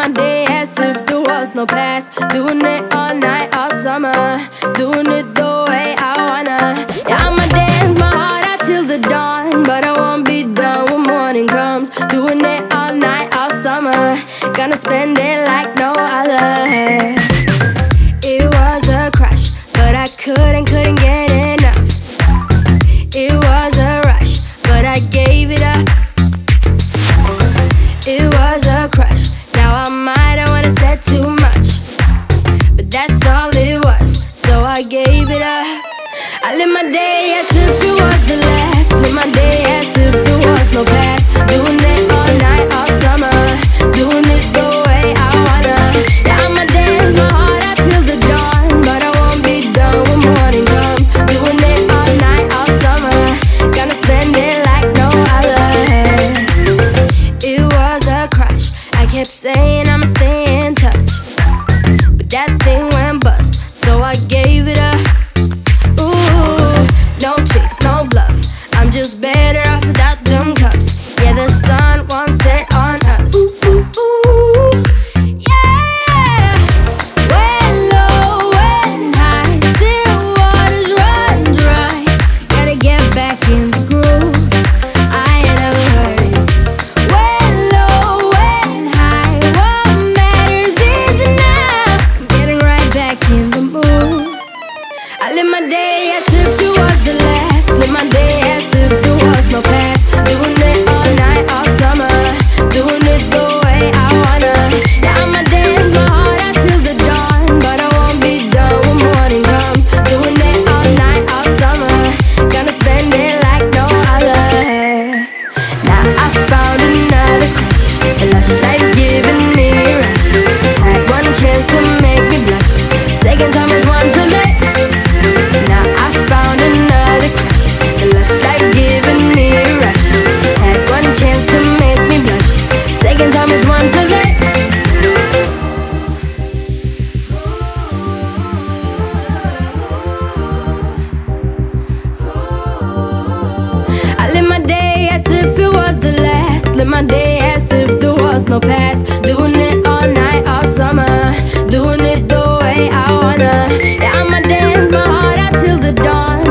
my day as if there was no past. Doing it all night, all summer. Doing it the way I wanna. Yeah, I'ma dance my heart out till the dawn, but I won't be done when morning comes. Doing it all night, all summer. Gonna spend it like no other. It was a crush, but I couldn't get enough. It was a rush, but I gave it up. It was a crush, now I might have wanna said too much, but that's all it was, so I gave it up. I live my day as if it was the last. Live my day as if there was no past. Doing it all night, all summer. Doing it the way I wanna. Yeah, I'ma dance my heart out till the dawn, but I won't be done when morning comes. Doing it all night, all summer. Gonna spend it like no other. It was a crush, I kept saying I'ma stay in touch, but that thing went bust, so I gave it up. Ooh, no tricks, no bluff, I'm just better off without them cuffs. Yeah, the sun won't set on us. Ooh, ooh, ooh, yeah. When low, when high, still waters run dry. Gotta get back in the groove, I ain't never heard it. When low, when high, what matters is now. I'm getting right back in the mood. I live my day as if it was the last. Live my day as if there was no past. Doing it all night, all summer. Doing it the way I wanna. Yeah, I'ma dance my heart out till the dawn, but I won't be done when morning comes. Doing it all night, all summer. Gonna spend it like no other. Now I found another crush, a lush life giving me a rush. Had one chance to make me blush, second time is one to let. Now I found another crush, a lush life giving me a rush. Had one chance to make me blush, second time is one to let. I live my day as if it was the last. Live my day as if there was no past. Doing it all night, all summer. Doing it the way I wanna. Yeah, I'ma dance my heart out till the dawn,